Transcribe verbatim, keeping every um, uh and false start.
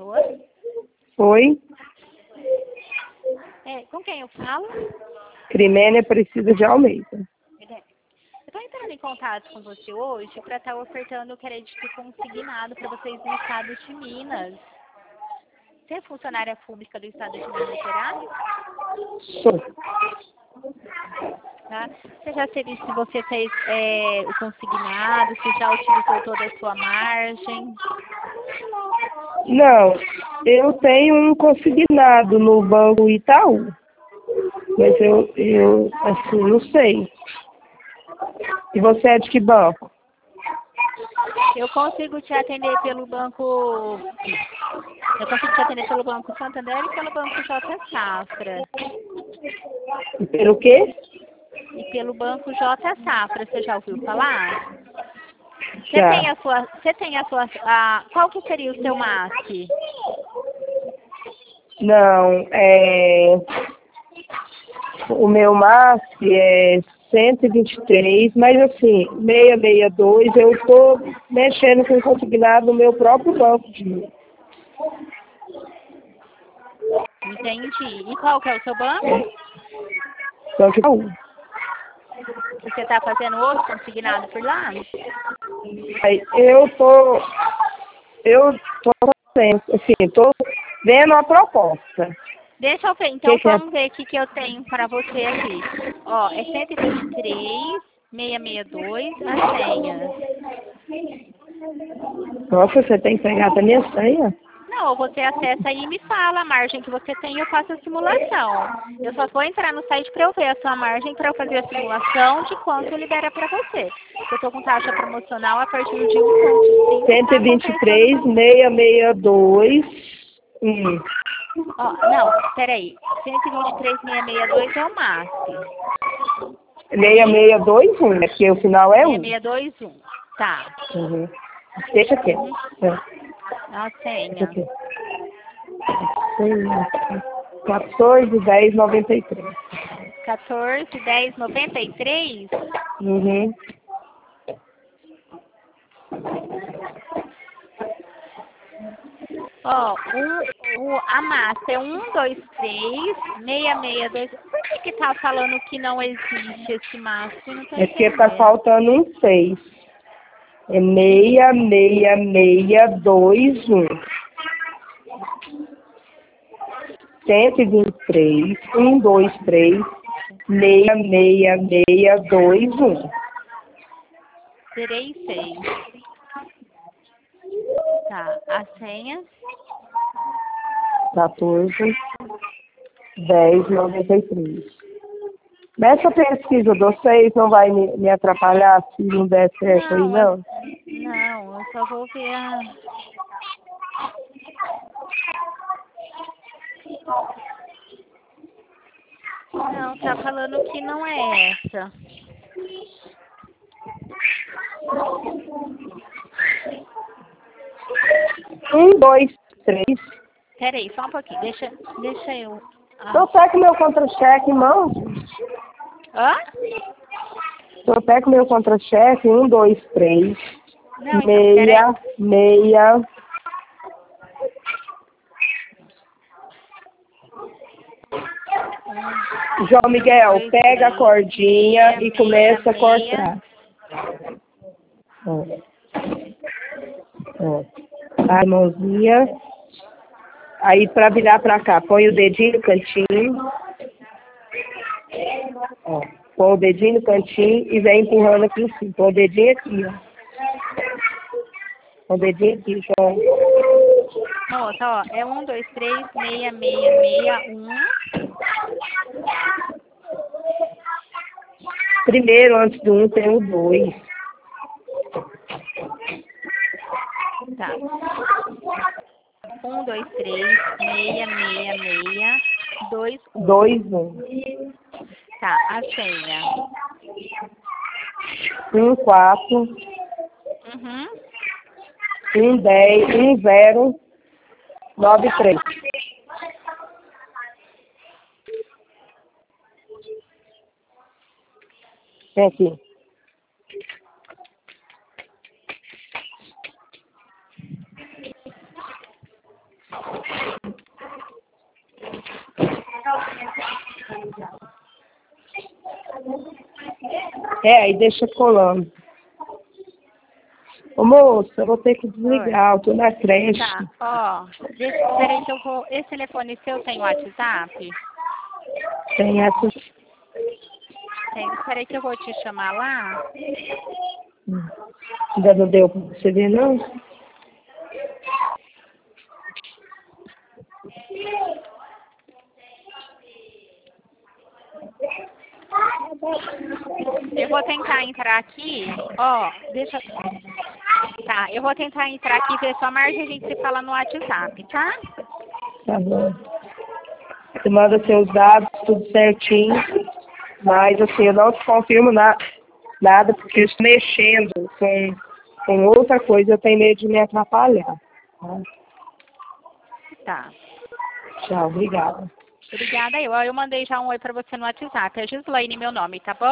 pessoa? Oi, É, com quem eu falo? Crimênia Precisa de Almeida. Eu estou entrando em contato com você hoje para estar ofertando o crédito consignado para vocês no estado de Minas. Você é funcionária pública do estado de Minas Gerais? Sou. Tá? Você já teve, se você fez é, o consignado, se já utilizou toda a sua margem? Não, eu tenho um consignado no Banco Itaú, mas eu, eu assim, não sei. E você é de que banco? Eu consigo te atender pelo banco. Eu consigo te atender pelo Banco Santander e pelo Banco J Safra. E pelo quê? E pelo Banco J Safra, você já ouviu falar? Você Já. tem a sua. Você tem a sua. A, qual que seria o seu M A S C? Não, é... o meu M A S C é cento e vinte e três, mas assim, seiscentos e sessenta e dois, eu estou mexendo com consignado no meu próprio banco de Entendi. E qual que é o seu banco? Banco Itaú. Você está fazendo outro consignado por lá? Aí, eu tô, eu tô fazendo, assim, tô vendo a proposta. Deixa eu ver, então Que que é? vamos ver o que, que eu tenho para você aqui. Ó, é cento e vinte e três, seiscentos e sessenta e dois, a senha. Nossa, você tem que pegar até minha senha? Não, você acessa aí e me fala a margem que você tem e eu faço a simulação. Eu só vou entrar no site para eu ver a sua margem para eu fazer a simulação de quanto libera para você. Eu estou com taxa promocional a partir de um vírgula cinco, cento e tá vinte e compensando três, você. seiscentos e sessenta e dois. Hum. Ó, não, peraí. cento e vinte e três, seiscentos e sessenta e dois é o M A S C. seiscentos e sessenta e dois, um, né? Porque o final é um. seiscentos e sessenta e dois, um. Tá. Uhum. Deixa aqui. Uhum. É, A deixa senha. aqui. quatorze, dez, noventa e três. quatorze, dez, noventa e três. Uhum. Ó, um, o, a massa é um, dois, três, seis, seis, dois. Por que que tá falando que não existe esse massa? Eu não tô É porque tá entendendo. faltando um seis. É seis, seis, seis, dois, um. cento e vinte e três, um, dois, três, seis, seis, seis, dois, um. três, seis. Tá, a senha. quatorze, dez, noventa e três. Nessa pesquisa do seis não vai me, me atrapalhar se não der certo aí, Não, eu, não? não, eu só vou ver a... Não, tá falando que não é essa. Um, dois, três. Peraí, só um pouquinho. Deixa, deixa eu... Ah. Tô até com meu contra-cheque em mãos. Hã? Tô até com meu contra-cheque. Um, dois, três. Não, então, peraí. Meia, meia. Um, João Miguel, dois, pega a três, cordinha meia, e meia, começa a meia. cortar. Ó. Ó. A mãozinha. Aí pra virar pra cá, põe o dedinho no cantinho. Ó. Põe o dedinho no cantinho e vem empurrando aqui em cima. Põe o dedinho aqui, ó. Põe o dedinho aqui, João. Moça, ó, é um, dois, três, meia, meia, meia, um. Primeiro, antes do um, tem o dois. Tá. Um, dois, três, meia, meia, meia, dois, um. Dois, um. Tá, a senha. Um, quatro. Uhum. Um, dez. Um, zero. Nove, três. Vem aqui. É, aí deixa colando. Ô moça, eu vou ter que desligar, eu tô na creche. Tá, ó, deixa, peraí que eu vou, esse telefone seu tem WhatsApp? Tem essa. Tem, peraí que eu vou te chamar lá. Ainda não deu pra você ver, não? Eu vou tentar entrar aqui, ó, deixa... Tá, eu vou tentar entrar aqui, ver sua margem e a gente se fala no WhatsApp, tá? Tá bom. Você manda seus dados, tudo certinho. Mas, assim, eu não te confirmo na, nada, porque eu estou mexendo com, com outra coisa, eu tenho medo de me atrapalhar. Tá? Tá. Tchau, obrigada. Obrigada. Eu, eu mandei já um oi pra você no WhatsApp. É Gislaine meu nome, tá bom?